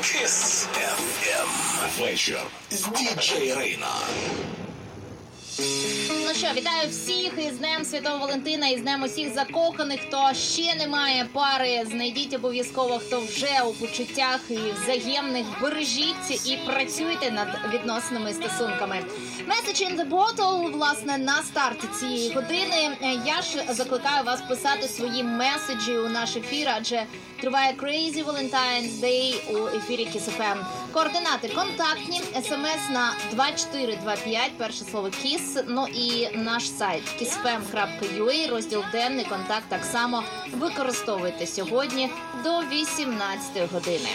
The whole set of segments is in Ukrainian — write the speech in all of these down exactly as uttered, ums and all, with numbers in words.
Kiss еф ем. Вечір з діджей Рейна. Ну що, вітаю всіх із Днем Святого Валентина, із Днем усіх закоханих. Хто ще не має пари, знайдіть обов'язково, хто вже у почуттях і взаємних, бережіть і працюйте над відносними стосунками. Message in the bottle, власне, на старті цієї години. Я ж закликаю вас писати свої меседжі у наш ефір, адже триває Crazy Valentine's Day у ефірі Kiss еф ем. Координати контактні, смс на два чотири два п'ять, перше слово Kiss, ну і наш сайт кіс еф ем крапка ю а, розділ денний контакт так само використовуйте сьогодні до вісімнадцятої години.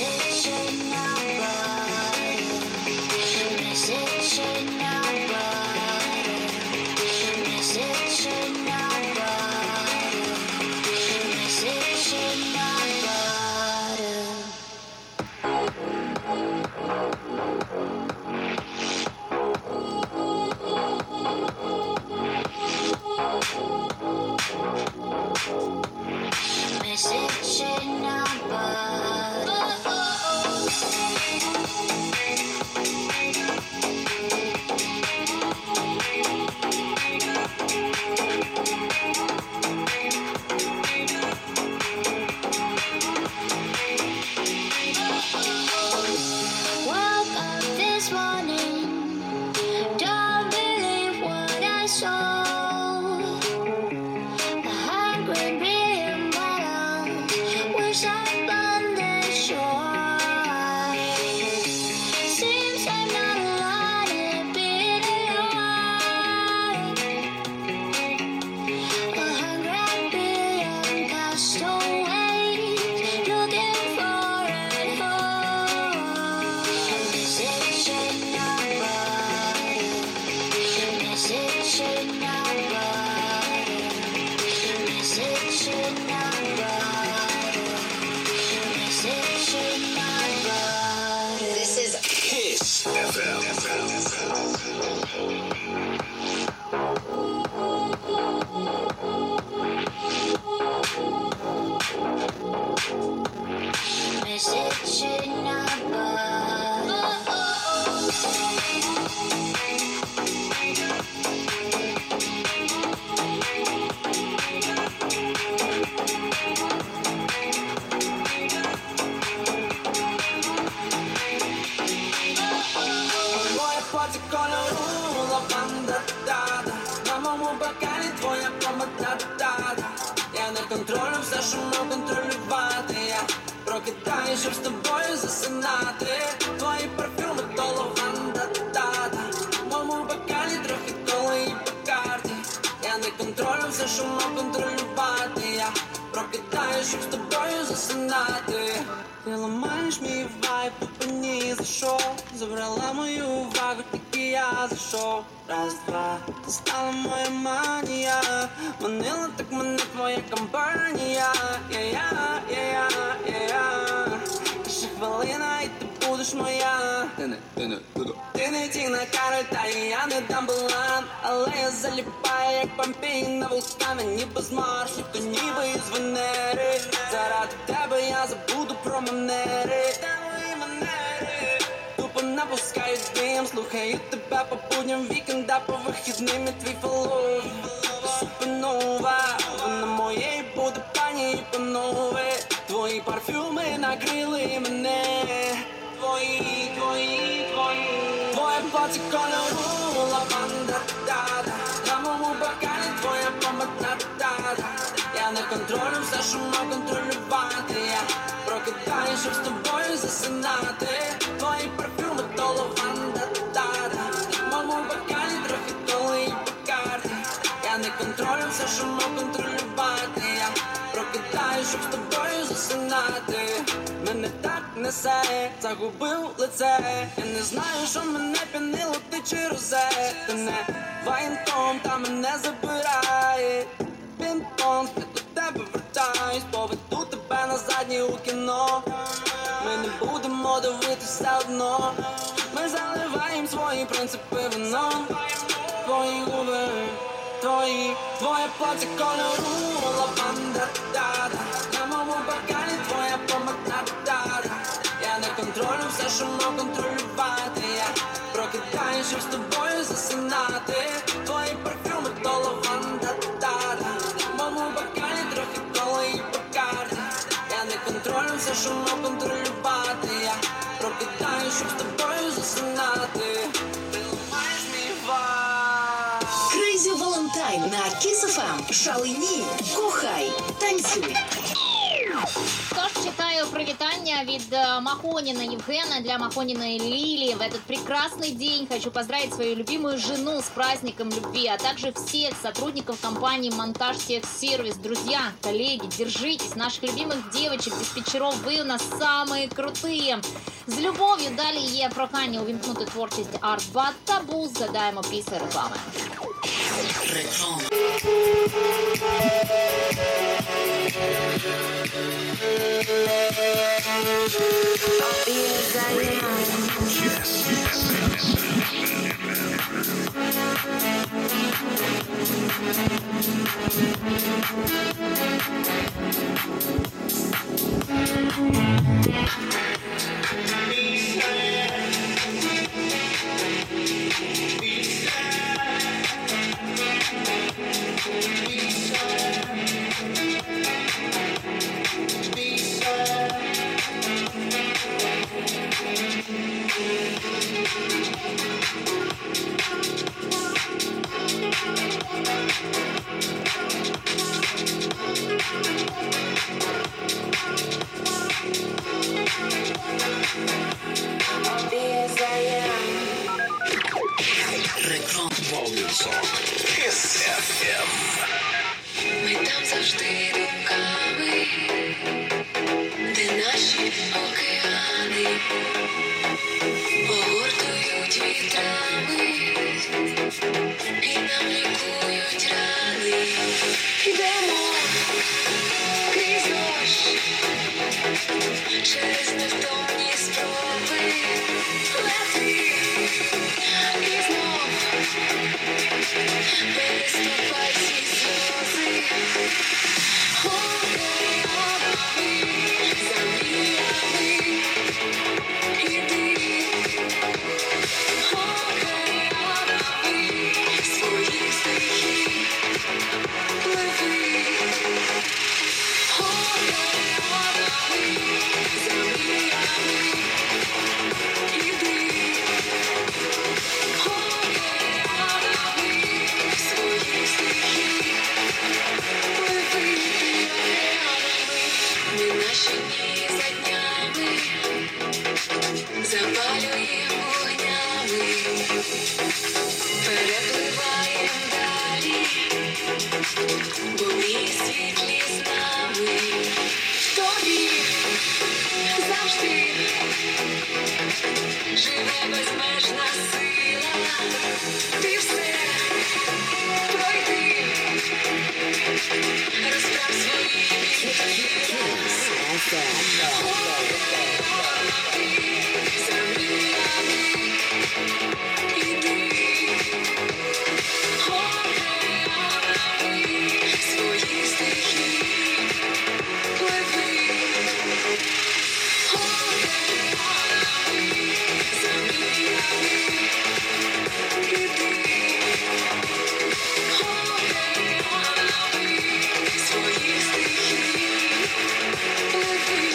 Щоб з тобою засинати. Твої парфюми то лаванда, та-та. В моєму бокалі трохи коли і по карті. Я не контролю все, що мав контролювати. Я прокидаю, щоб з тобою засинати. Ти ламаєш мій вайб, тупо ні за що. Забрала мою увагу, тільки я зайшов. Раз, два, ти стала моя манія. Манила так мене твоя компанія. Я-я, я-я, я-я. Ще хвилина і ти будеш моя. Ти не, ти не, ти не. Ти не Тіна Кароль, та і я не дам балан. Але я заліпаю, як помпінь на вулкани. Ніби з Марсу, то ніби із Венери. Заради тебе я забуду про манери. Твої манери. Тупо напускаю дим, слухаю тебе по будням вікенда, по вихідним і твій фолов. Супernova, вона моєї буде пані і панове. Твої парфюми накрили мене. Твої, твої, твої. Твоє плаття кольору лаванда, та-та. На моєму бокалі твоя помада, та-та. Я не контролю все, що мав контролювати. Я прокидаю, щоб з тобою засинати. Твої парфюми то лаванда, та-та. На моєму бокалі трохи коли і по карті. Я не контролю все, що мав контролювати. Я прокидаю, щоб з тобою засинати. Мене так несе, загубив лице. Я не знаю, що мене п'янило, ти чи розе. Ти не воєнком, та мене забирає. Пінг-понг, я до тебе вертаюсь. Поведу тебе на заднє у кіно. Ми не будемо дивитися одно. Ми заливаємо свої принципи вином. Твої губи, твої, твоє плаття кольору лаванда, та-та. На моєму бокалі твоя помада, та-та. Я не все, що мав контролювати. Я прокидаю, щоб з тобою засинати. Твої парфюми то лаванда, та-та. В моєму бокалі трохи коли і Бакарді. Я не контролю все, що мав контролювати. Я прокидаю, щоб з тобою засинати. Ти ламаєш мій вайб. Crazy Valentine на Kiss еф ем. Шалені, кохай, танцюй. Тож читаю привітання від э, Махонина Евгена для Махониной Лили. В этот прекрасный день хочу поздравить свою любимую жену с праздником любви, а также всех сотрудников компании «Монтаж Техсервис». Друзья, коллеги, держитесь, наших любимых девочек, диспетчеров, ви у нас самые крутые. З любов'ю далі є прохання увімкнути творчість Артбат Табу. Згадаємо після реклами. Реклама. Kiss еф ем. Ми там завжди думками, де наші океани погортують вітрами і нам лікують рани. Ідемо крізь дощ, через невтомні спроби. Лети і знов переступай всі сльози. Океанами, за мріями іди. Океанами своїх стихій пливи. Океанами, за мріями іди. Океанами своїх стихій пливи. Ми наші дні за днями запалюємо вогнями, перепливаєм далі, бо мій світлі з нами. В тобі завжди живе безмежна сила. Ти все пройди, розправ свої вітки. За мріями іди. Океанами своїх стихій пливи. Океанами за мріями іди. Океанами своїх стихій пливи.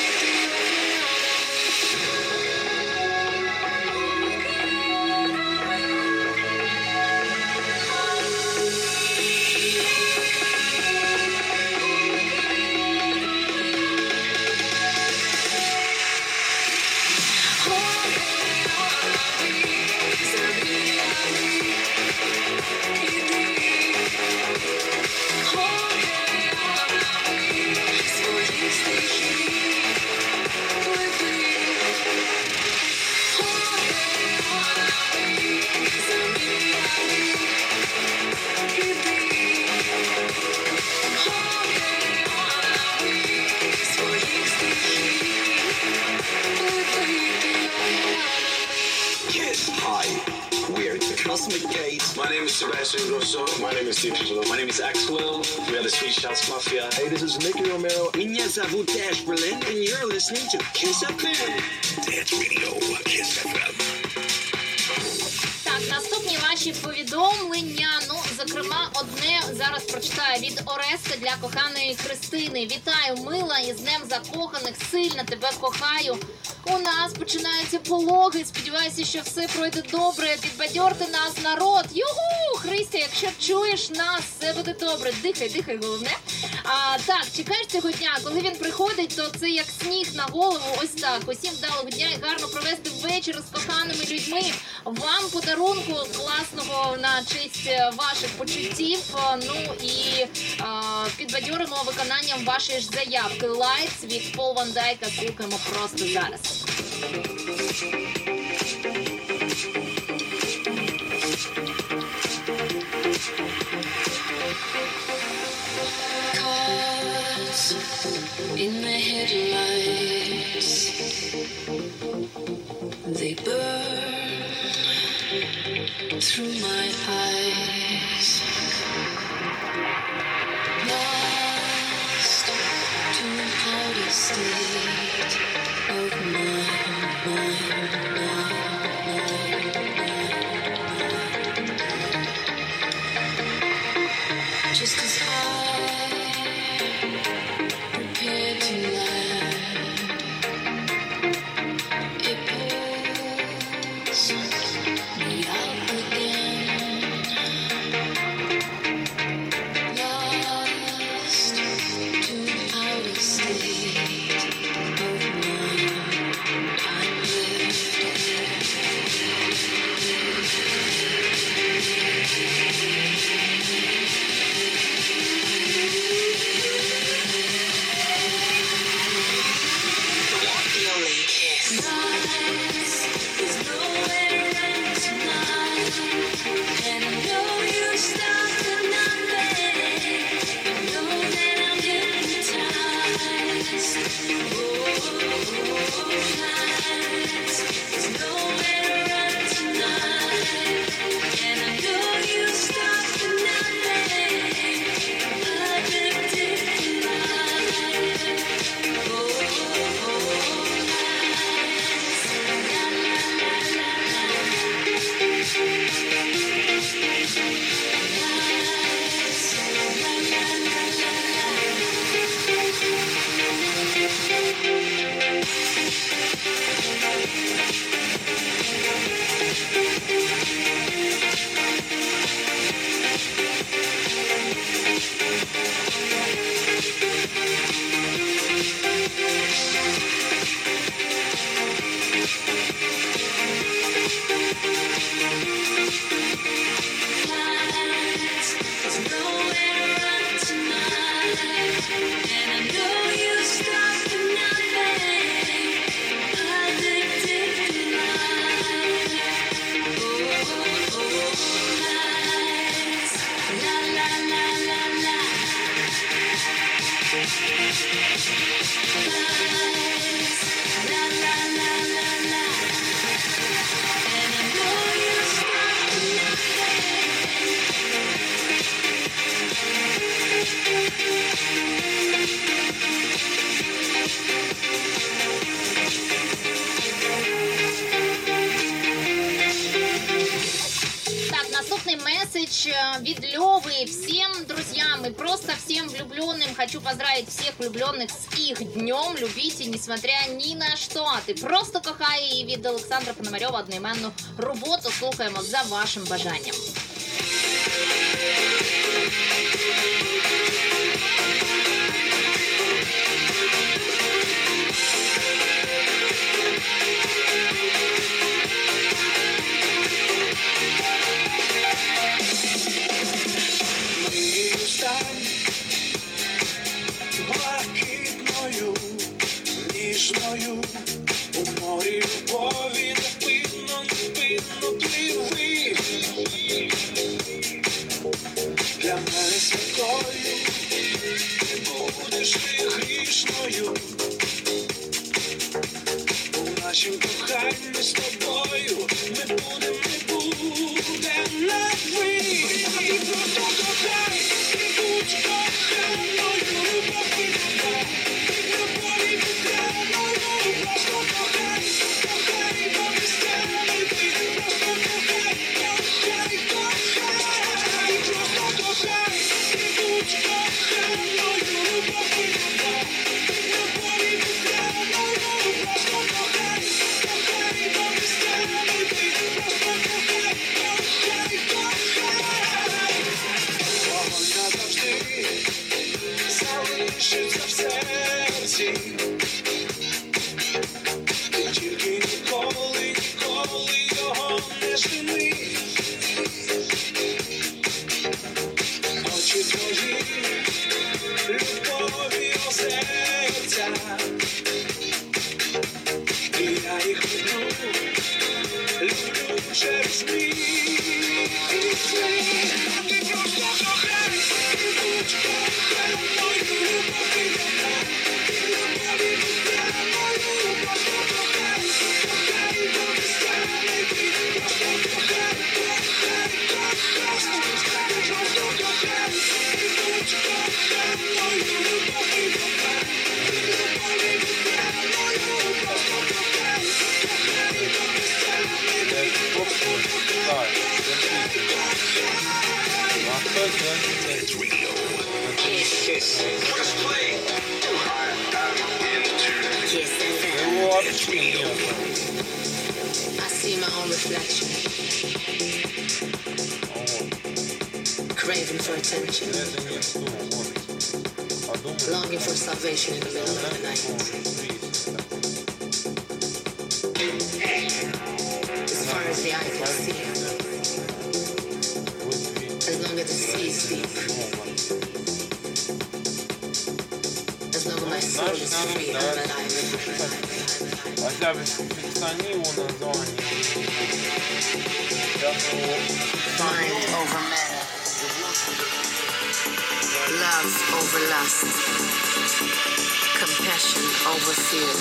Cosmic Gate. My name is Sebastian Grosso. My name is Steve Angelo. My name is Axwell. We are the Swedish House Mafia. Hey, this is Nicky Romero. Меня зовут Dash Berlin, and you're listening to Kiss эф эм. Dance Radio. ваші повідомлення. Ну, зокрема, одне зараз прочитаю від Ореста для коханої Христини. Вітаю, мила, із Днем закоханих, сильно тебе кохаю. У нас починаються пологи, сподіваюся, що все пройде добре. Підбадьорте нас, народ. Югу! Христя, якщо чуєш нас, все буде добре. Дихай, дихай, головне. А, так, чекаєш цього дня. Коли він приходить, то це як сніг на голову. Ось так. Усім вдалого дня і гарно провести вечір з коханими людьми. Вам подарунку класного на честь ваших почуттів. Ну і а, підбадьоримо виконанням вашої ж заявки. Lights від Пол Ван Дайка слухаємо просто зараз. Cars in the headlights, they burn through my eyes. Lost to outer state of mind, mind, mind, mind. Just as I prepare to land, it pulls me out again. Lost to outer state of mind. I'm месседж від Льови всем друзьям и просто всем влюбленным. Хочу поздравить всех влюбленных с их днем. Любите, несмотря ни на що. Ти просто кохає. І від Олександра Пономарьова одноіменну роботу слухаємо за вашим бажанням. Блакитною, ніжною, у морі любові невпинно, невпинно пливи. Для мене святою, ти будеш ти грішною. У нашім коханні з тобою ми будем, не будем на ви. Ти просто кохай, ти будь коханою. Просто кохай, кохай, бо без тебе ти просто кохай, кохай, кохай. тишини, очі твої, любові озерця, і я їх люблю, люблю через мій світ. Ти просто кохай, ти будь кохай, мою любов і кохай, ти любові буде мою, просто кохай, кохай, бо ти стане, ти просто кохай, кохай, кохай, ти просто кохай, ти будь кохай, мою любов і кохай, ти любові буде мою, просто кохай, кохай, бо ти стане, ти просто кохай, It's radio. Kiss эф эм. It's radio. I see my own reflection, craving for attention, longing for salvation in the middle of the night. As far as the eye can see, as long as the sea is deep, as long as my soul is free, I'm alive. Хотя бы фиксани его название. Сейчас его... Mind over matter, love over lust, compassion over fear.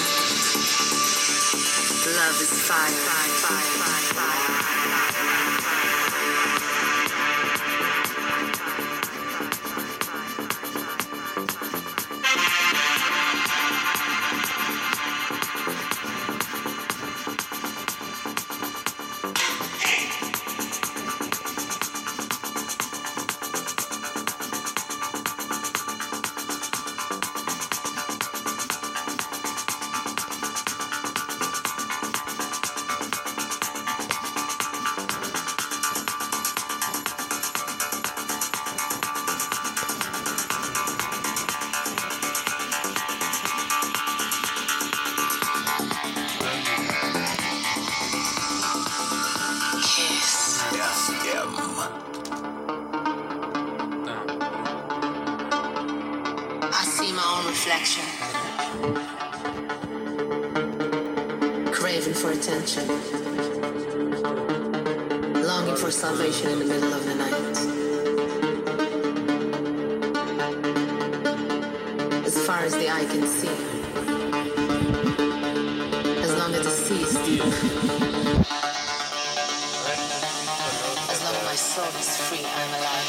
Love is fire, fire, fire, fire, fire. I see my own reflection, craving for attention, longing for salvation in the middle of the night. As far as the eye can see, as long as the sea is deep, as long as my soul is free, I'm alive.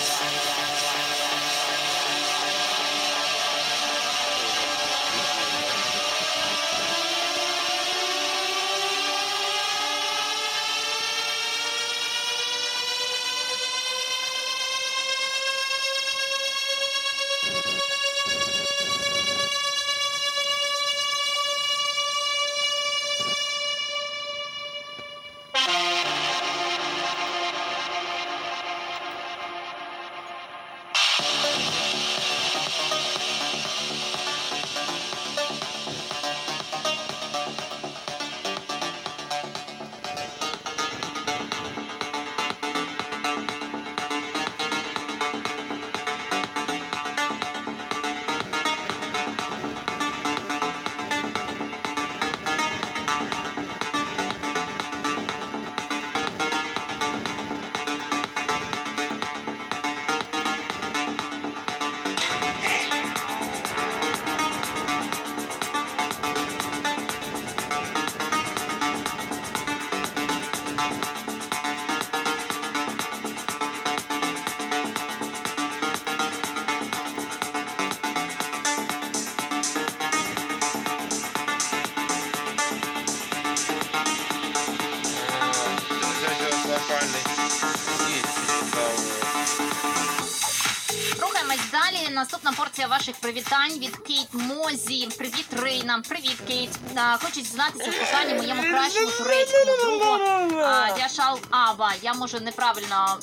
Рухаємось далі. Наступна порція ваших привітань від Кейт Мозі. Привіт, Рейна. Привіт, Кейт. А, хочу дізнатися в коханні моєму кращому турецькому другу а, Дяшал Аба. Я, може, неправильно м,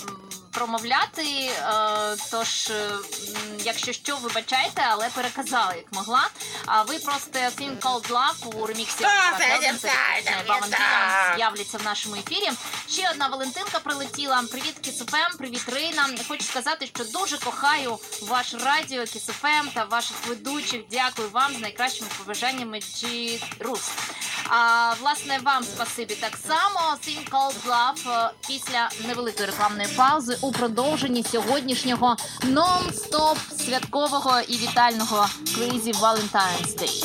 промовляти, е, тож, е, якщо що, вибачайте, але переказала, як могла. А ви просто Thing Called Love у реміксі Валентина з'являться в нашому ефірі. Ще одна Валентинка прилетіла. Привіт, Kiss еф ем, привіт, Рина. Хочу сказати, що дуже кохаю ваш радіо, Kiss еф ем та ваших ведучих. Дякую вам з найкращими побажаннями G Rus. А, власне, вам спасибі так само. Thing Called Love після невеликої рекламної паузи у продовженні сьогоднішнього нон-стоп святкового і вітального Crazy Valentine's Day.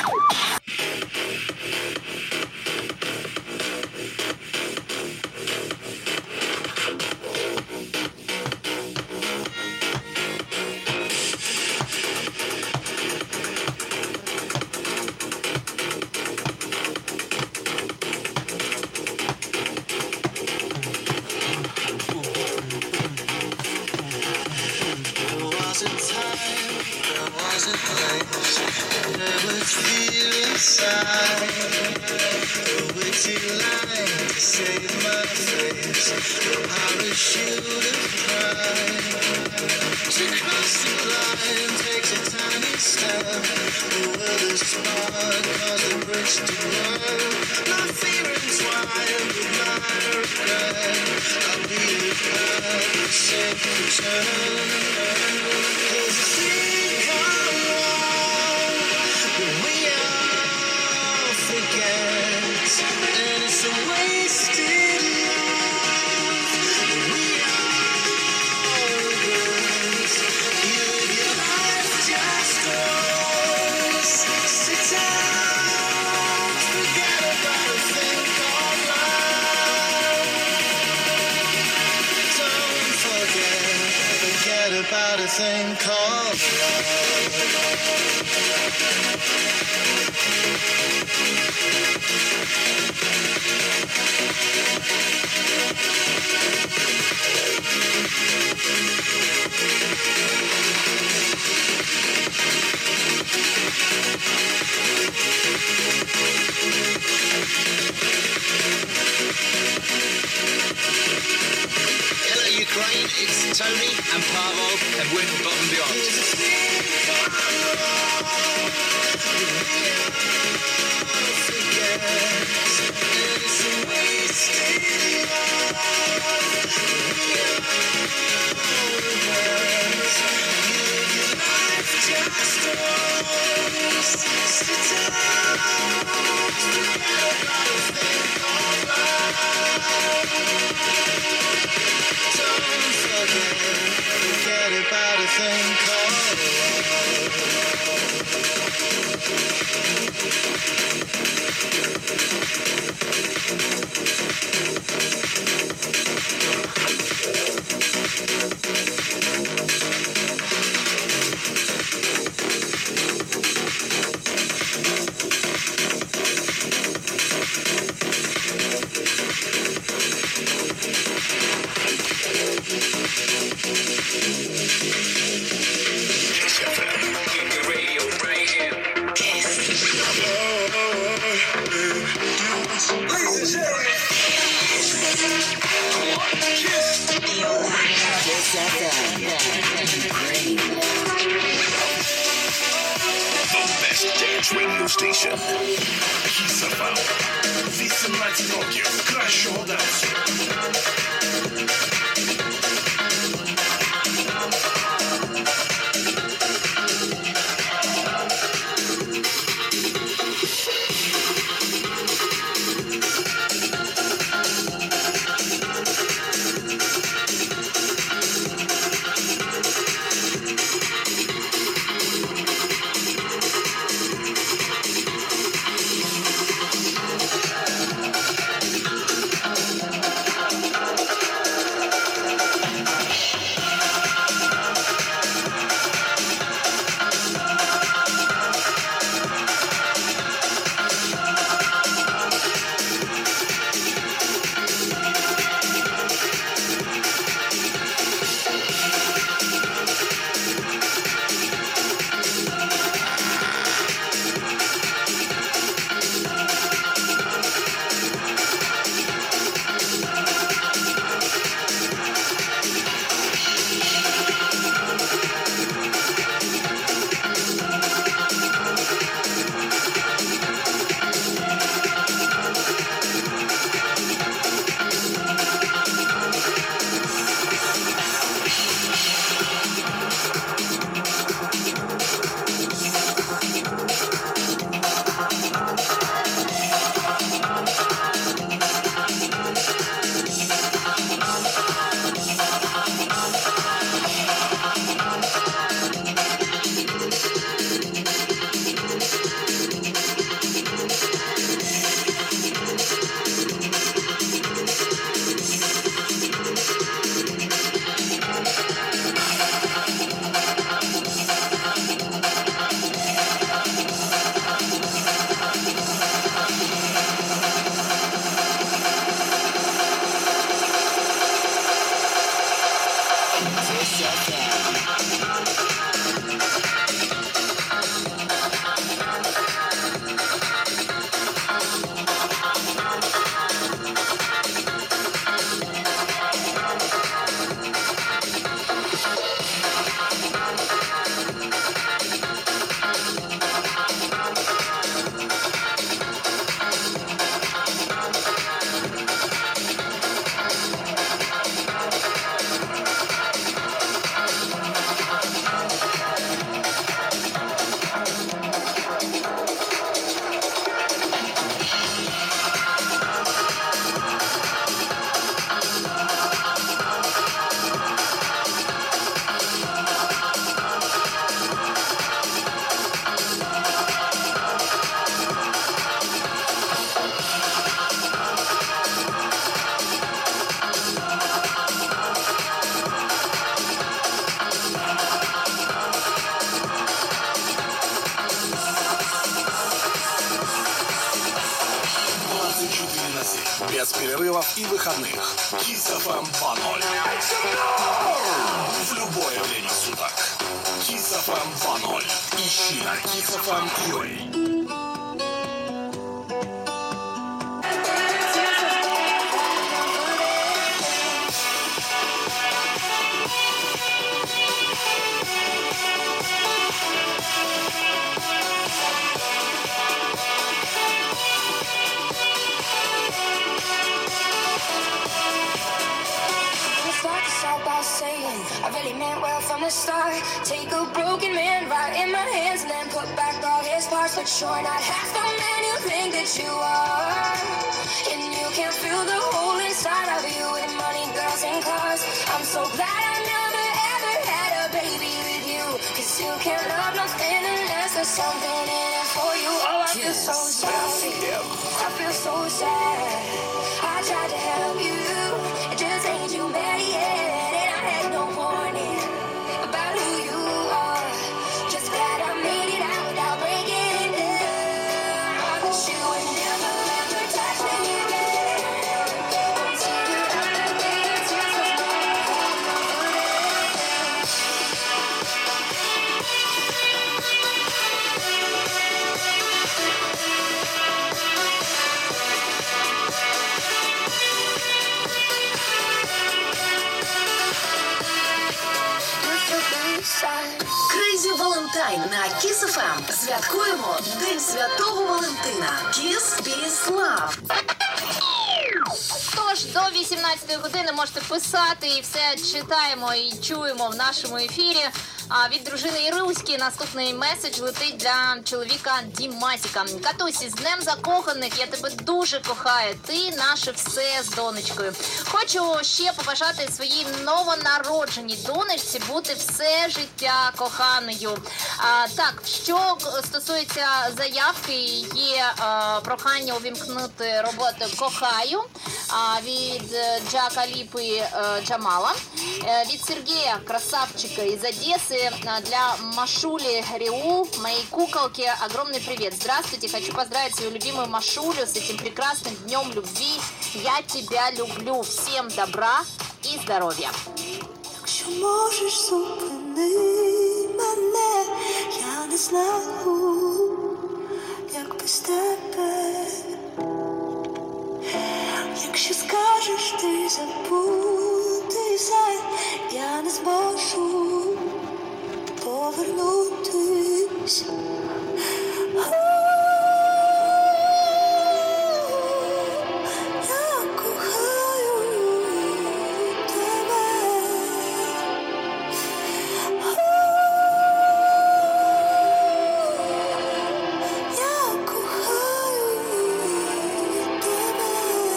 About a thing called Ukraine, it's Tony and Pavel and Win Above and Beyond. Forget about a thing called Radio Station. Kiss еф ем. вісімнадцять років кращого дансу. диагнозе, без перерывов и выходных. Kiss эф эм два ноль. В любое время суток. Kiss эф эм два ноль. Ищи на kiss эф эм точка ю а. I really meant well from the start. Take a broken man right in my hands and then put back all his parts. But you're not half the man you think that you are. And you can't fill the hole inside of you with money, girls, and cars. I'm so glad I never ever had a baby with you. Cause you can't love nothing unless there's something in it for you. Oh, I feel so sorry. I feel so sad. I tried to help you. It just ain't you mad yet. Crazy Valentine на Kiss еф ем. Святкуємо День Святого Валентина. Kiss, Peace, Love. Тож до вісімнадцятої години можете писати і все читаємо і чуємо в нашому ефірі. А від дружини Іруськи наступний меседж летить для чоловіка Дімасіка. Катусь, з Днем закоханих, я тебе дуже кохаю. Ти наше все з донечкою. Хочу ще побажати своїй новонародженій донечці бути все життя коханою. А, так, що стосується заявки, є а, прохання увімкнути роботу «Кохаю» а, від Джака Ліпи а, Джамала. А, від Сергея, красавчика из Одессы, для Машули Риу, моей куколке, огромный привет. Здравствуйте, хочу поздравить свою любимую Машулю с этим прекрасным днем любви. Я тебя люблю. Всем добра и здоровья. Якщо можеш, зупини мене, я не знаю, як без тебе. Якщо скажеш ти забути все, я не зможу повернутись. Я кохаю тебе. Я кохаю тебе.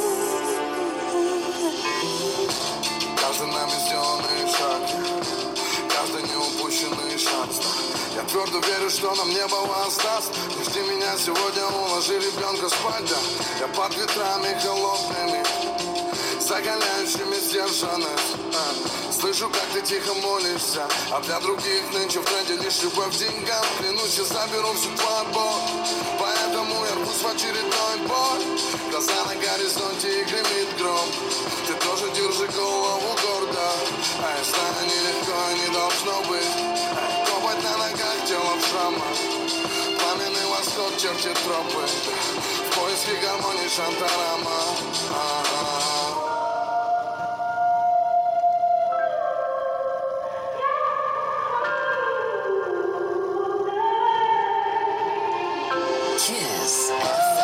Каждый нами сделанный шаг, каждый неупущенный шанс. Я твердо верю, что нам небо воздаст. Не жди меня сегодня, уложи ребенка спать, да. Я под ветрами холодными, закаляющими сдержанность. а. Слышу, как ты тихо молишься, а для других нынче в тренде лишь любовь к деньгам. Клянусь, я заберу всю твою боль, поэтому я рвусь в очередной бой. Глаза на горизонте и гремит гром. Ты тоже держи голову гордо, а я знаю, нелегко и не должно быть. Копоть на ногах, тело в шрамах, пламенный восход чертит тропы. В поиске гармонии Шантарама. А-а-а. Kiss.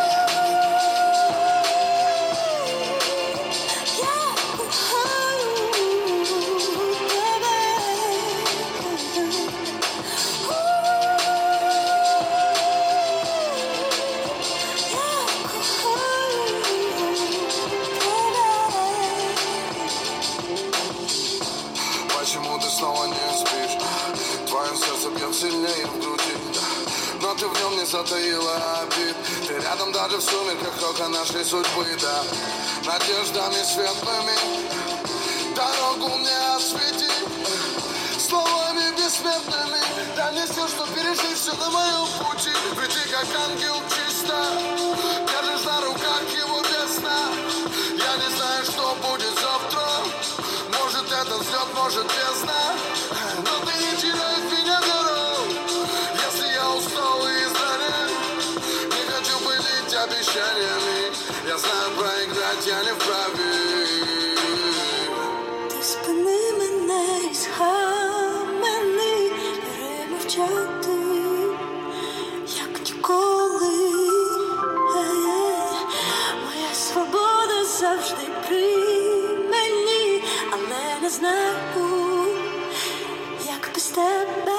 Почему ты снова не спишь? Твое сердце бьет сильнее в груди, да. Но ты в нем не затаила обид. Ты рядом даже в сумерках только нашей судьбы, да. Надеждами светлыми дорогу мне освети. Словами бессмертными донесешь, что пережить все на моем пути. Ведь ты как ангел чисто, держишь на руках его без сна. может бездна, но ты не теряй меня веру. Если я устал и издалек, не хочу пылить обещаниями. Я знаю, проиграть я не вправе. Ти спини мене і схамени, перемовчати, як ніколи. Моя свобода завжди при мені, але не знаю, як без тебе.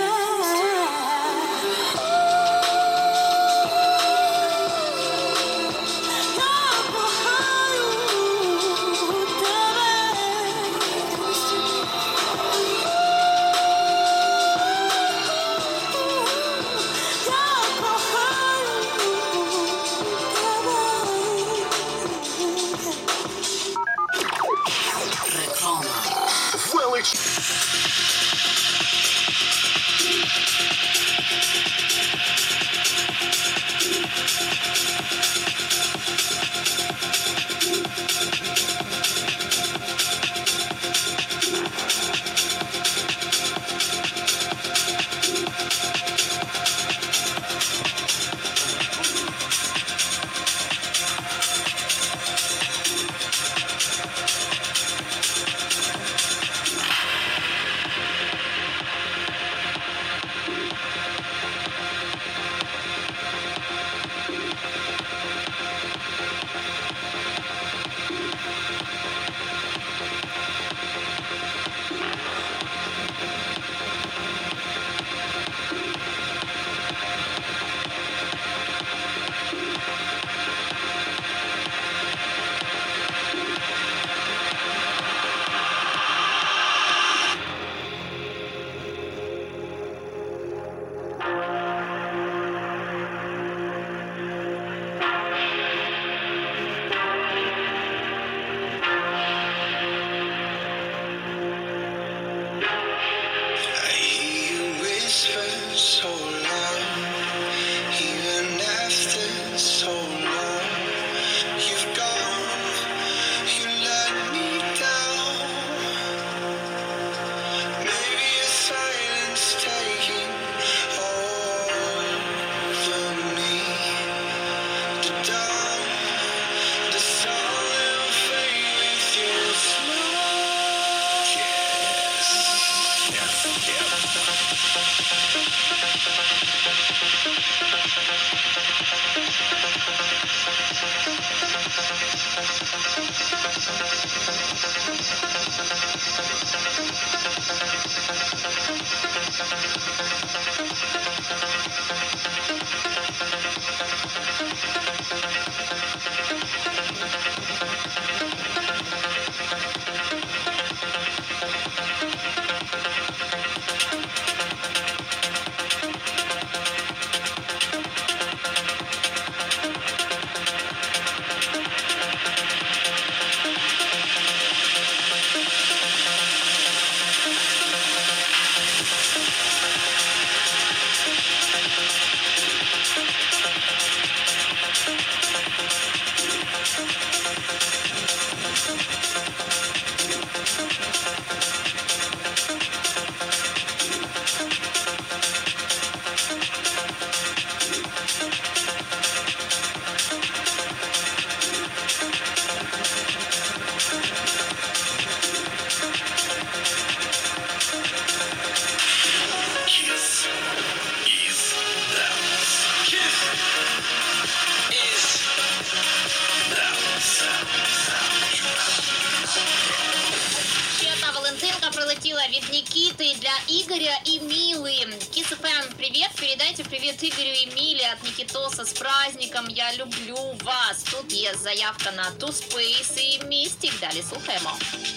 Від Никиты для Игоря и Милы. Kiss эф эм, привет. Передайте привет Игорю и Миле от Никитоса с праздником. Я люблю вас. Тут є заявка на Two Space і Містік. Далі слухаємо.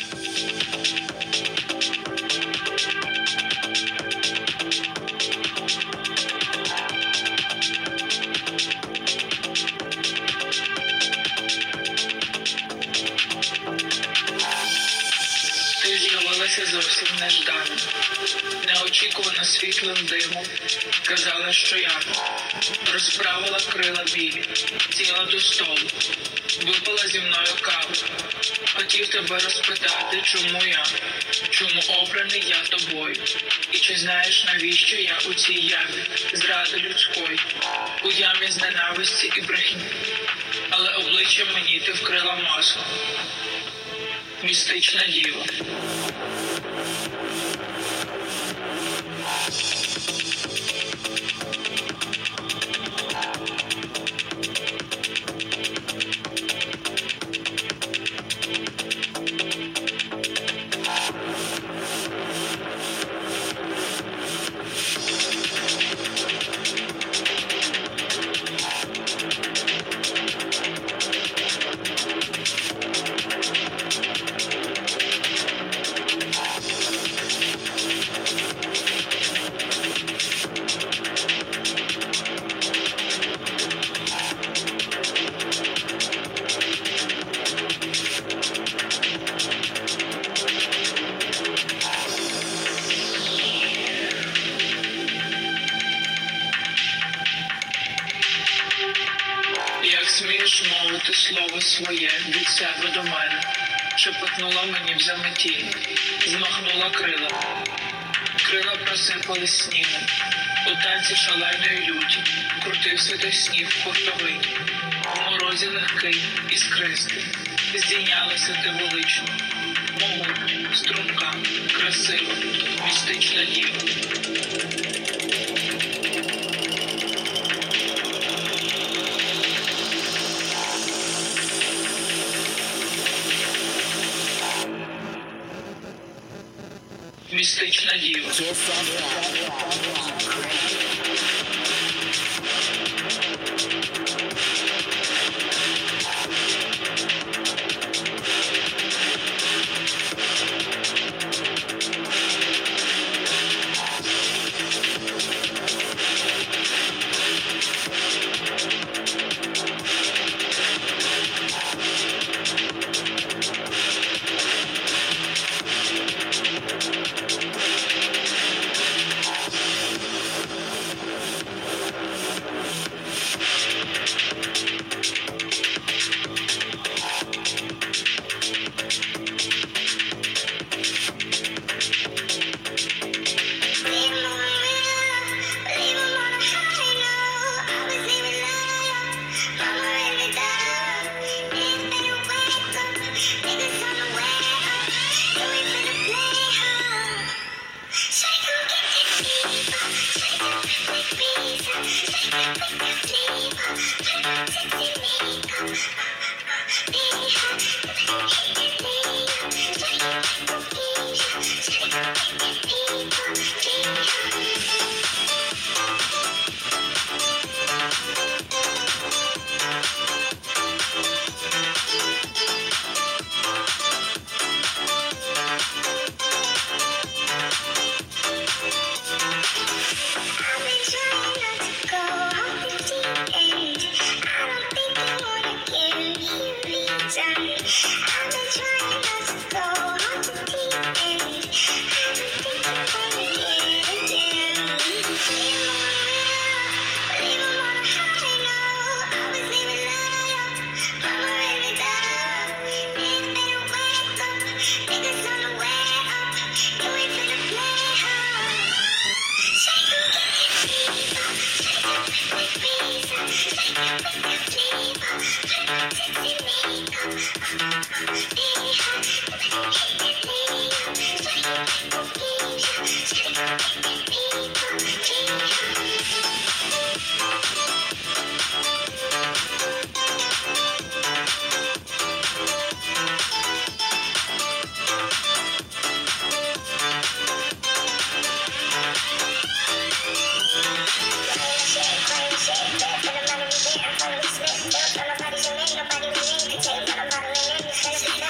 Зовсім неждано, неочікувано світлим димом, казала, що я розправила крила білі, сіла до столу, Випила зі мною каву. Хотів тебе розпитати, чому я, чому обраний я тобою. І чи знаєш, навіщо я у цій ямі зради людської, у ямі з ненависті і брехні. Але обличчя мені ти вкрила маскою. Містична діва. Смієш мовити слово своє від себе до мене, шепотнула мені в заметінні, змахнула крила. Крила просипались снігом, у танці шаленої люті, крутився до сніг в хуртовині. В морозі легкий, іскристий, здійнялася ти велично, могутня, струнка, красива, містична діва. Містична діва.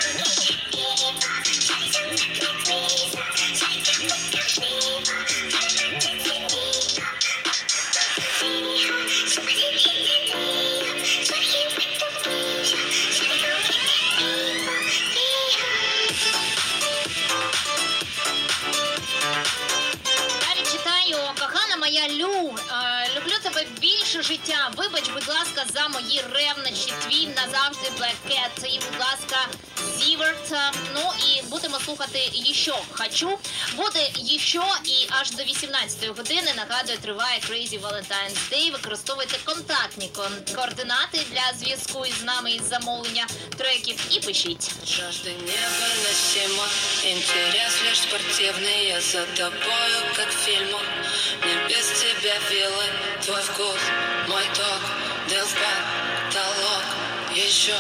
Thank you. наше життя. Вибач, будь ласка, за мої ревнощі. Твій назавжди Black Cat. І, будь ласка, Зіверт. Ну і будемо слухати «Еще хочу». Буде «Еще» і аж до вісімнадцятої години, нагадую, триває Crazy Valentine's Day. Використовуйте контактні кон- координати для зв'язку із нами із замовлення треків і пишіть. Жажда невыносима, интерес лишь спортивный. Я за тобою, как в фильмах, мне без тебя вилы. Твой вкус, мой ток, дел в потолок. Еще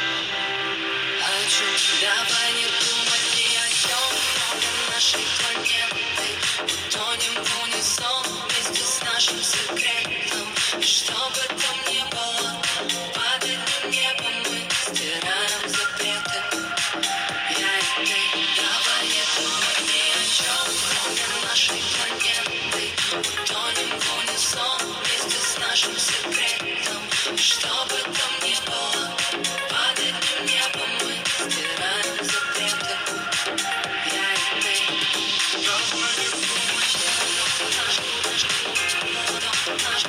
хочу, давай не думать ни о чем, кроме нашей планеты. Утонем в унисон вместе с нашим секретом. И что бы там ни было, падать на небо мы стираем запреты. Я и ты, давай не думать ни о чем, кроме нашей планеты. Утонем в унисон вместе с нашим секретом. И что бы там ни было, падать на небо мы стираем запреты. Я и ты, давай не думать наш наш наш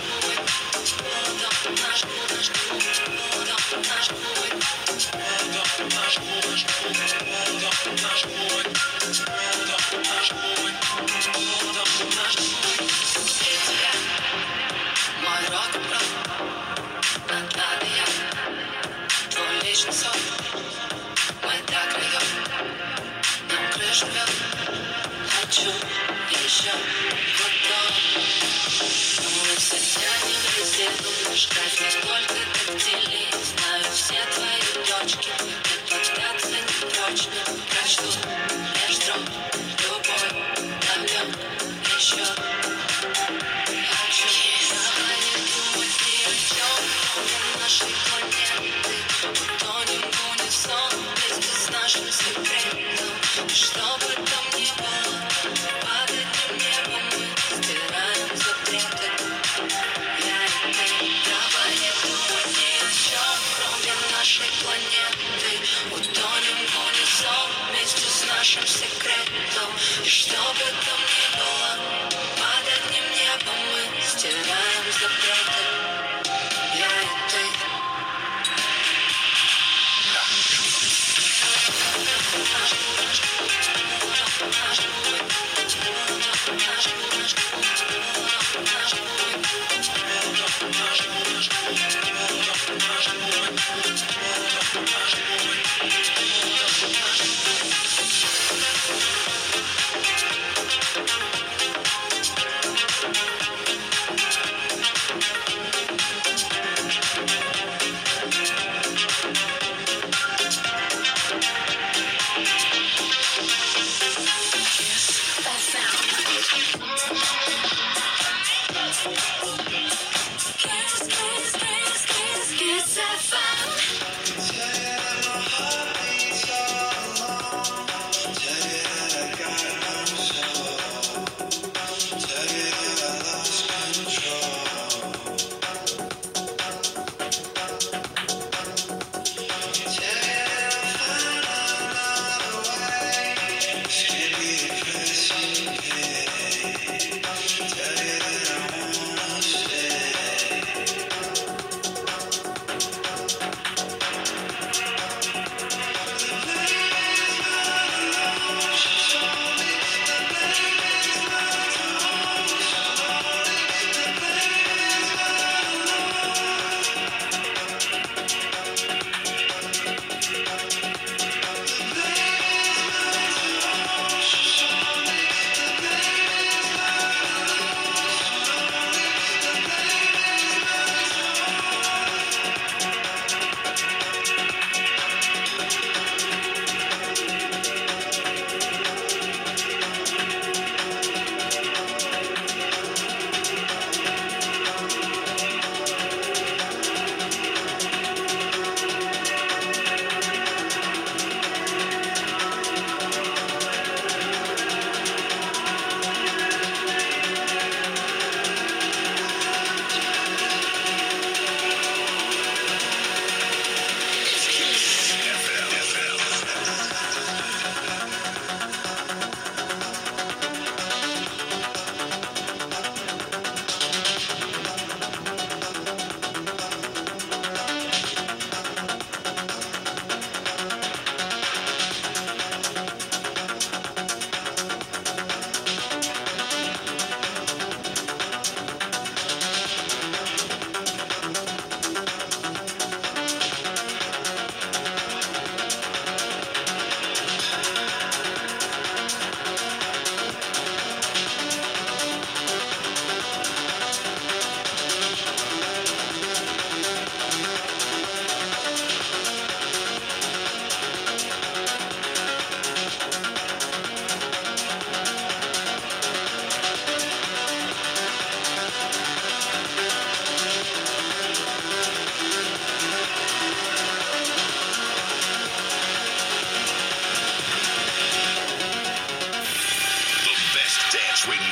мой рок-н-ролл, надо я, твой личный сон. Мы так рвем, нам крышу рвет. Хочу еще глоток. Мы все тянем резину, наш кайф не только тактильный. Знаю все твои точки, и поддаться не прочно. Прочту меж строк любой намек. Еще хочу, давай не думать ни о чем, кроме нашей планеты. Утонем в унисон вместе с нашим секретом. И что бы там ни было, падать на небо мы стираем запреты. Я и ты, давай не думать ни о чем, кроме нашей планеты. Утонем в унисон вместе с нашим секретом. И что бы там ни было, падать на небо мы стираем запреты. Я и ты.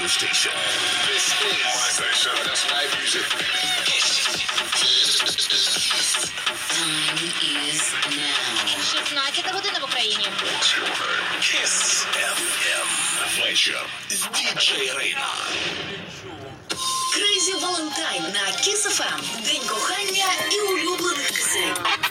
station. This is my station. That's my music. Time is now. шістнадцята година в Україні. Kiss еф ем. Вечір з діджей Рейна. Crazy Valentine на Kiss еф ем. День кохання і улюблених пісень.